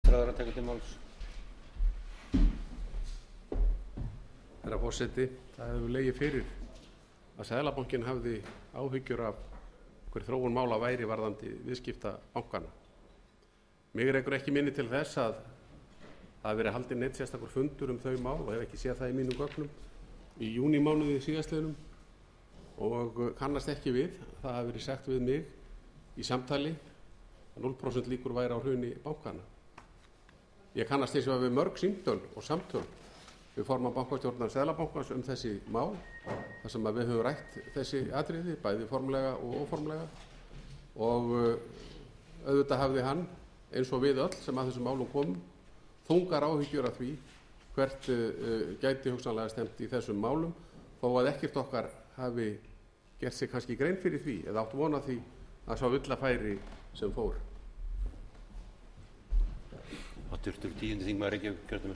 forsætisráðherra tekur til máls. Herra forseti, það hefur legið fyrir að Seðlabankinn hafði áhyggjur af hver þróun mála væri varðandi viðskipta bankana. Mig rekur ekki minni til þess að það hafi verið haldinn einn sérstakur fundur þau mál og hef ekki séð það í mínum gögnum í júnímánuði síðastliðnum og kannast ekki við. Það hafi verið sagt við mig í samtali að 0% líkur væri á hruni bankana. Ég kannast hins vegar við mörg símtöl og samtöl við formann bankastjórnar Seðlabankans þessi mál, þar sem við höfum rætt þessi atriði, bæði formlega og óformlega, og auðvitað hafði hann, eins og við öll sem að þessum málum komum, þungar áhyggjur af því hvert gæti hugsanlega stemt í þessum málum, þó að ekkert okkar hafi gert sig kannski grein fyrir því eða átt von á því að sá villafæri sem fór. Hv. 10. þingmaður Reykjavíkurkjördæmis